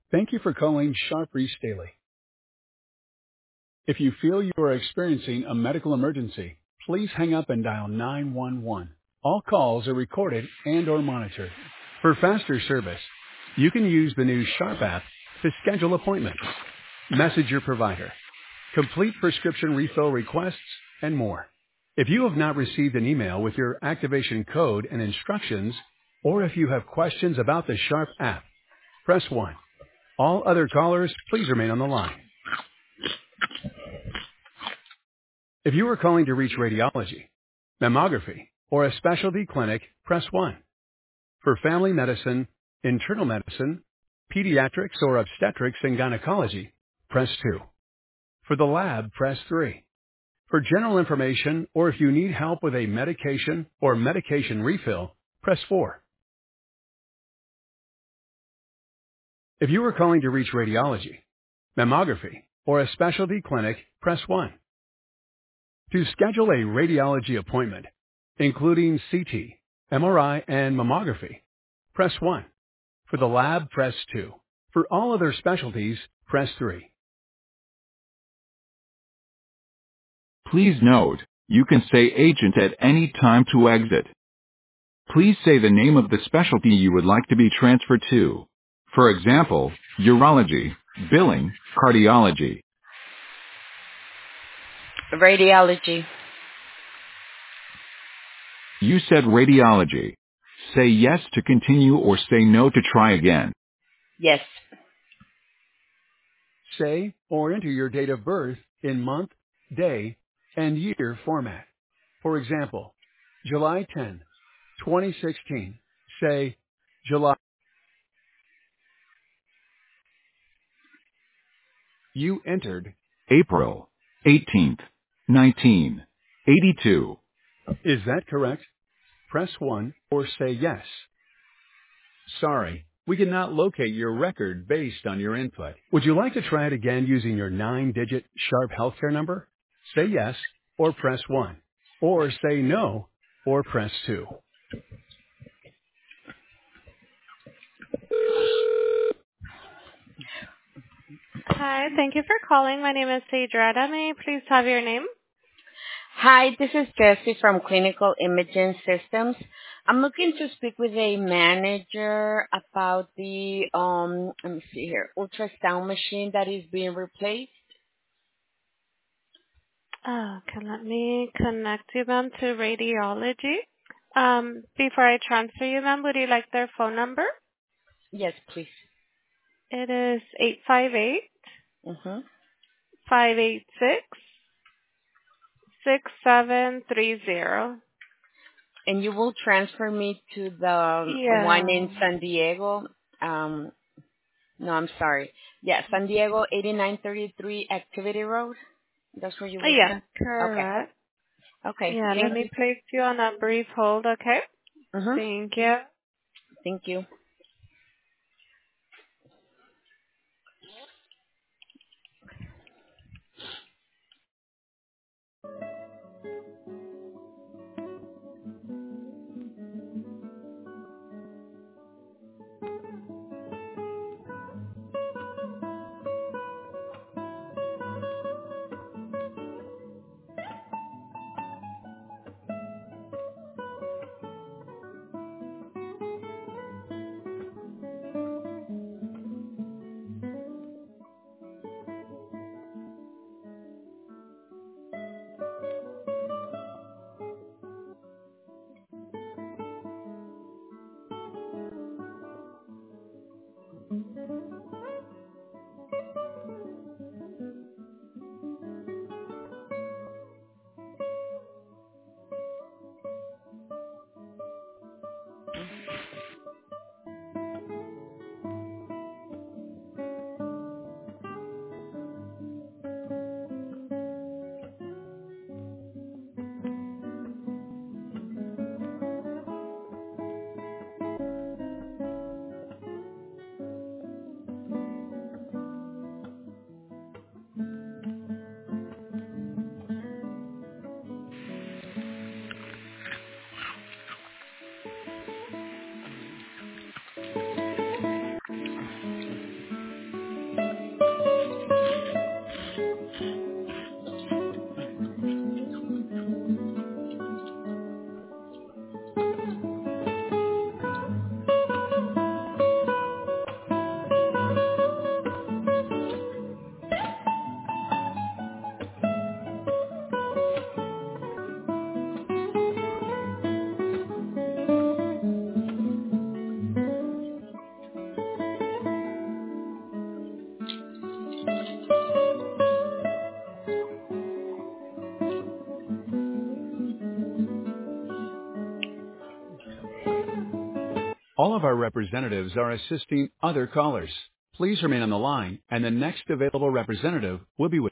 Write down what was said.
Thank you for calling Sharp Reefs Daily. If you feel you are experiencing a medical emergency, please hang up and dial 911. All calls are recorded and/or monitored. For faster service, you can use the new Sharp app to schedule appointments, message your provider, complete prescription refill requests, and more. If you have not received an email with your activation code and instructions, or if you have questions about the Sharp app, press 1. All other callers, please remain on the line. If you are calling to reach radiology, mammography, or a specialty clinic, press 1. For family medicine, internal medicine, pediatrics or obstetrics and gynecology, press 2. For the lab, press 3. For general information or if you need help with a medication or medication refill, press 4. If you are calling to reach radiology, mammography, or a specialty clinic, press 1. To schedule a radiology appointment, including CT, MRI, and mammography, press 1. For the lab, press 2. For all other specialties, press 3. Please note, you can say agent at any time to exit. Please say the name of the specialty you would like to be transferred to. For example, urology, billing, cardiology. Radiology. You said radiology. Say yes to continue or say no to try again. Yes. Say or enter your date of birth in month, day, and year format. For example, July 10, 2016. Say July. You entered April 18th, 1982. Is that correct? Press 1 or say yes. Sorry, we cannot locate your record based on your input. Would you like to try it again using your 9-digit Sharp Healthcare number? Say yes or press 1. Or say no or press 2. Hi, thank you for calling. My name is Sadrada. May I please have your name? Hi, this is Jessie from Clinical Imaging Systems. I'm looking to speak with a manager about the let me see here, ultrasound machine that is being replaced. Okay, let me connect you, ma'am, to radiology. Before I transfer you, ma'am, would you like their phone number? Yes, please. It is 858 Mhm. 586 6730. And you will transfer me to the one Yeah. in San Diego. No, I'm sorry. Yeah, San Diego 8933 Activity Road. That's where you will Yeah, send? Okay. correct. Okay. Yeah, let Thank me you. place you on a brief hold, okay? Mhm. Thank you. Thank you. All of our representatives are assisting other callers. Please remain on the line, and the next available representative will be with you.